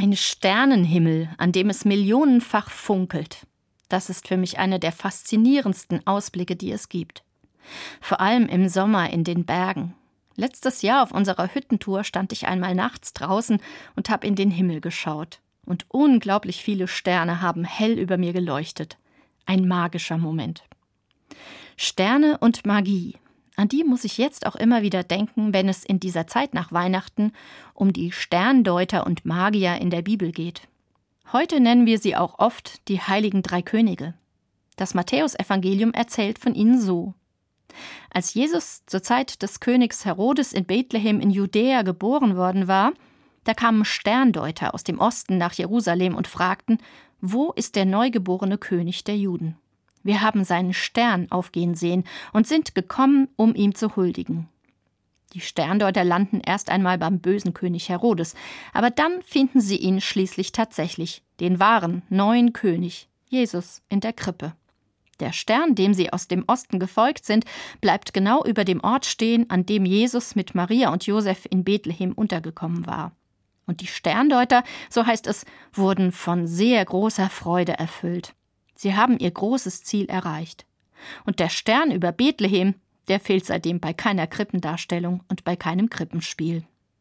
Ein Sternenhimmel, an dem es millionenfach funkelt. Das ist für mich einer der faszinierendsten Ausblicke, die es gibt. Vor allem im Sommer in den Bergen. Letztes Jahr auf unserer Hüttentour stand ich einmal nachts draußen und habe in den Himmel geschaut. Und unglaublich viele Sterne haben hell über mir geleuchtet. Ein magischer Moment. Sterne und Magie. An die muss ich jetzt auch immer wieder denken, wenn es in dieser Zeit nach Weihnachten um die Sterndeuter und Magier in der Bibel geht. Heute nennen wir sie auch oft die heiligen drei Könige. Das Matthäusevangelium erzählt von ihnen so. Als Jesus zur Zeit des Königs Herodes in Bethlehem in Judäa geboren worden war, da kamen Sterndeuter aus dem Osten nach Jerusalem und fragten, wo ist der neugeborene König der Juden? Wir haben seinen Stern aufgehen sehen und sind gekommen, um ihm zu huldigen. Die Sterndeuter landen erst einmal beim bösen König Herodes, aber dann finden sie ihn schließlich tatsächlich, den wahren, neuen König, Jesus in der Krippe. Der Stern, dem sie aus dem Osten gefolgt sind, bleibt genau über dem Ort stehen, an dem Jesus mit Maria und Josef in Bethlehem untergekommen war. Und die Sterndeuter, so heißt es, wurden von sehr großer Freude erfüllt. Sie haben ihr großes Ziel erreicht. Und der Stern über Bethlehem, der fehlt seitdem bei keiner Krippendarstellung und bei keinem Krippenspiel.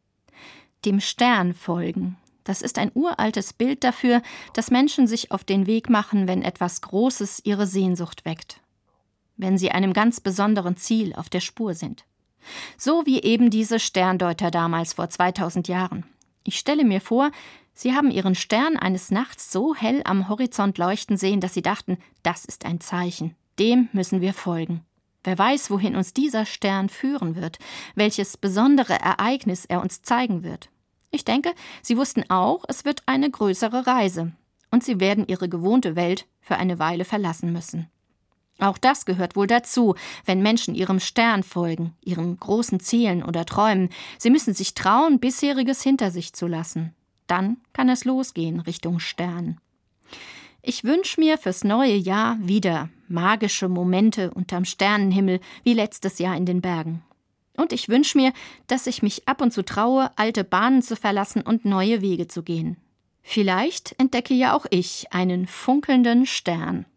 Dem Stern folgen, das ist ein uraltes Bild dafür, dass Menschen sich auf den Weg machen, wenn etwas Großes ihre Sehnsucht weckt. Wenn sie einem ganz besonderen Ziel auf der Spur sind. So wie eben diese Sterndeuter damals vor 2000 Jahren. Ich stelle mir vor, sie haben ihren Stern eines Nachts so hell am Horizont leuchten sehen, dass sie dachten, das ist ein Zeichen, dem müssen wir folgen. Wer weiß, wohin uns dieser Stern führen wird, welches besondere Ereignis er uns zeigen wird. Ich denke, sie wussten auch, es wird eine größere Reise und sie werden ihre gewohnte Welt für eine Weile verlassen müssen. Auch das gehört wohl dazu, wenn Menschen ihrem Stern folgen, ihren großen Zielen oder Träumen. Sie müssen sich trauen, Bisheriges hinter sich zu lassen. Dann kann es losgehen Richtung Stern. Ich wünsche mir fürs neue Jahr wieder magische Momente unterm Sternenhimmel wie letztes Jahr in den Bergen. Und ich wünsche mir, dass ich mich ab und zu traue, alte Bahnen zu verlassen und neue Wege zu gehen. Vielleicht entdecke ja auch ich einen funkelnden Stern.